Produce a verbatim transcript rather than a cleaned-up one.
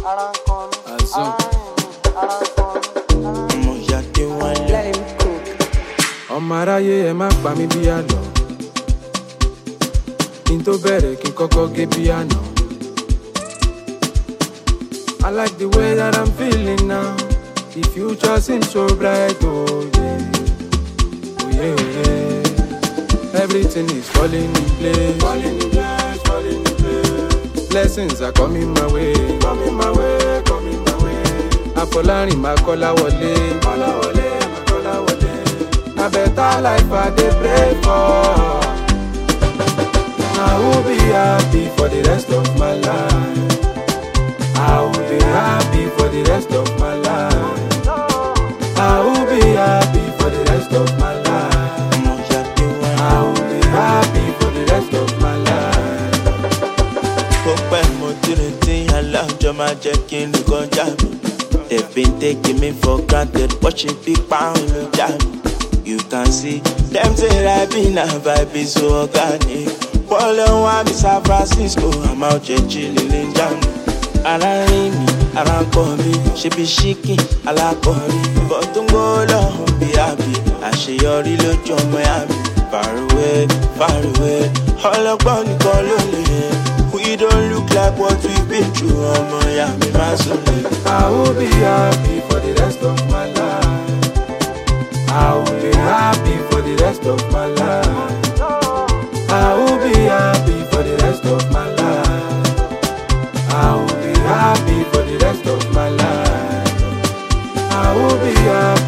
Azul. Let him cook. Ọmọ aráyé ẹ má pa mí bí àná. Kí n tó bẹ̀rẹ̀ kí n kọ́kọ́ gé bí àná. I like the way that I'm feeling now. The future seems so bright, oh yeah. Oh yeah, oh yeah. Everything is falling in place. Falling in place, falling in place. Blessings are coming my way. Coming my way, coming my way. Afolarin ma kola wole. Kola wole, ma kola wole. A better life I dey pray for. I will be happy for the rest of my life. I will be happy for the rest of my life. I will be happy for the rest of my life. I will be happy for the rest of my life. They've been taking me for granted, watching big pound jam. You can see them say I been a vibe so organic. Follow me San Francisco, I'm out here chilling in jam. Around me, around for me, she be shaking, I like for me. But don't go long, be happy. I share your real Miami. Far away, far away, all about the colony. We don't look like what we've been through, oh Miami, my soul. I will be happy for the rest of my life. I will be happy for the rest of my life. I will be happy for the rest of my life. I will be happy for the rest of my life. I will be happy.